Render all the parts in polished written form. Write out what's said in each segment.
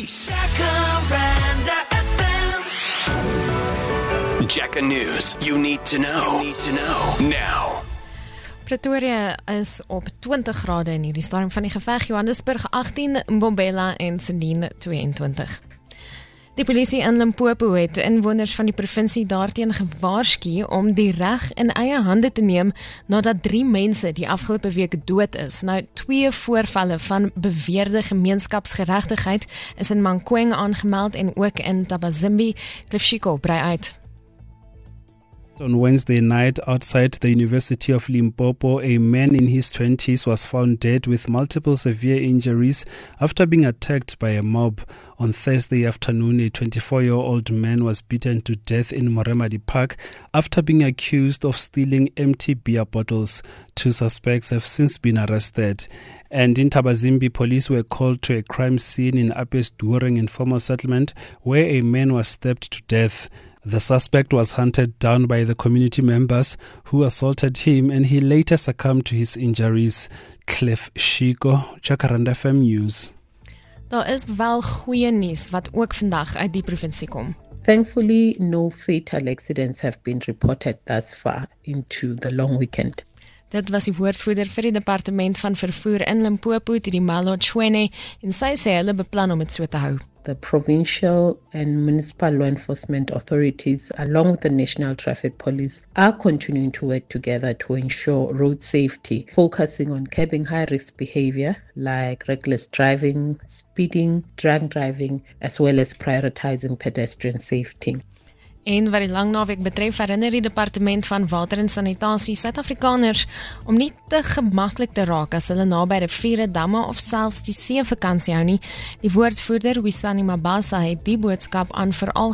News. Jacaranda FM. Jaca News. You need to know. Now. Pretoria is op 20 grade in hierdie stadium van die geveg. Johannesburg 18, Mbombela en Sandton 22. Die polisie in Limpopo het inwoners van die provinsie daarteen gewaarsku om die reg in eie hande te neem nadat 3 mense die afgelope week dood is. Nou 2 voorvalle van beweerde gemeenskapsgeregtigheid is in Mankweng aangemeld en ook in Tabazimbi. Cliff Chico brei uit. On Wednesday night outside the University of Limpopo, a man in his 20s was found dead with multiple severe injuries after being attacked by a mob. On Thursday afternoon, a 24-year-old man was beaten to death in Moremadi Park after being accused of stealing empty beer bottles. 2 suspects have since been arrested. And in Tabazimbi, police were called to a crime scene in Apes During informal settlement where a man was stabbed to death. The suspect was hunted down by the community members who assaulted him and he later succumbed to his injuries. Cliff Chico, Jacaranda FM News. Daar is wel goeie nuus wat ook vandag uit die provinsie kom. Thankfully, no fatal accidents have been reported thus far into the long weekend. Dit was die woordvoerder vir die departement van vervoer in Limpopo, Tidimalo Chwene, en sy sê hulle beplan om dit so te hou. The provincial and municipal law enforcement authorities, along with the National Traffic Police, are continuing to work together to ensure road safety, focusing on curbing high-risk behavior like reckless driving, speeding, drunk driving, as well as prioritizing pedestrian safety. En wat die lang naweek betref, herinner die departement van water en sanitasie Suid-Afrikaners om nie te gemaklik te raak as hulle naby riviere, damme of selfs die see vakansie hou nie. Die woordvoerder Wisani Mabasa het die boodskap aan veral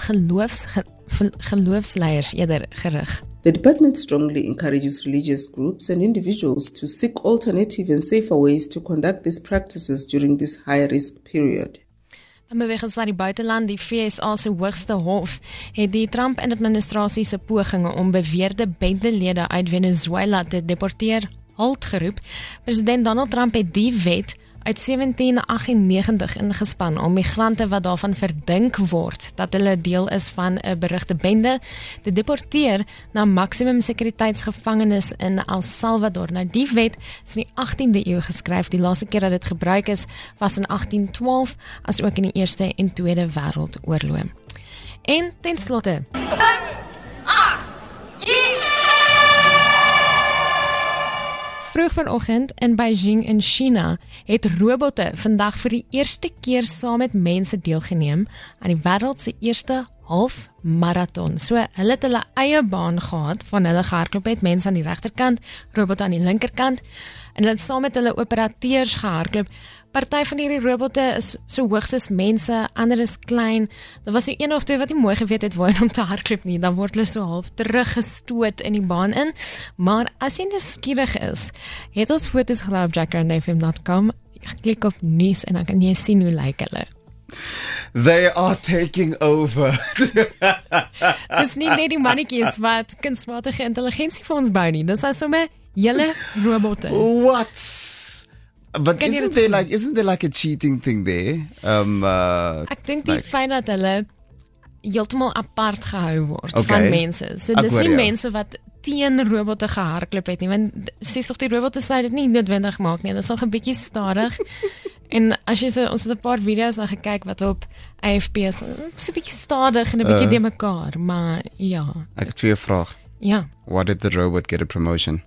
geloofsleiers eerder gerig. The department strongly encourages religious groups and individuals to seek alternative and safer ways to conduct these practices during this high-risk period. Dan beweeg ons na die buiteland. Die VSA se hoogste hof het die Trump-administrasie se pogings om beweerde bendelede uit Venezuela te deporteer halt geroep. President Donald Trump het die wet uit 1798 ingespan om migrante wat daarvan verdink word dat hulle deel is van 'n berugte bende te deporteer na maksimum sekuriteitsgevangenis in El Salvador. Nou die wet is in die 18de eeu geskryf. Die laaste keer dat dit gebruik is was in 1812, as ook in die Eerste en Tweede Wêreldoorlog. En ten slotte vroeg vanoggend in Beijing in China het robotte vandag vir die eerste keer saam met mense deelgeneem aan die wêreld se eerste halfmarathon. So hulle het hulle eie baan gehad van hulle gehardloop het, mense aan die regterkant, robotte aan die linkerkant, en hulle het saam met hulle operateurs gehardloop. Party van hierdie robotte is so hoog soos mense, ander is klein. Daar was so 1 of 2 wat nie mooi geweet het waar om te hardloop nie, dan word hulle so half teruggestoot in die baan in. Maar as jy nuuskierig is, het ons foto's gelaai op jacarandafm.com, klik op nuus en dan kan jy sien hoe lyk hulle. They are taking over. Dis nie net die mannetjies wat kunsmatige intelligensie vir ons bou nie, dis nou sommer hele robotte. What? But isn't there like a cheating thing there? Ek dink die feit dat hulle heeltemal apart gehou word van mense. So dis nie mense wat teen robotte gehardloop het nie, want sies tog die robotte sou dit nie noodwendig maak nie. Dit is nog 'n bietjie stadig. En as jy ons het 'n paar video's na gekyk wat op AFP is, so 'n bietjie stadig en 'n bietjie de mekaar, maar ja. Ek het 'n vraag. Ja. Why did the robot get a promotion?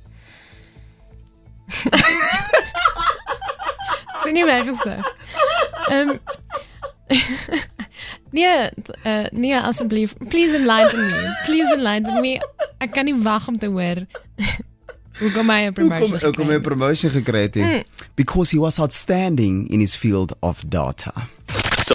Sien jy my gesê? Nee, asseblief. Please enlighten me. Ek kan nie wag om te hoor. Hoe kom hy 'n promotion? Hoe kom hy 'n promotion gekry het? Because he was outstanding in his field of data.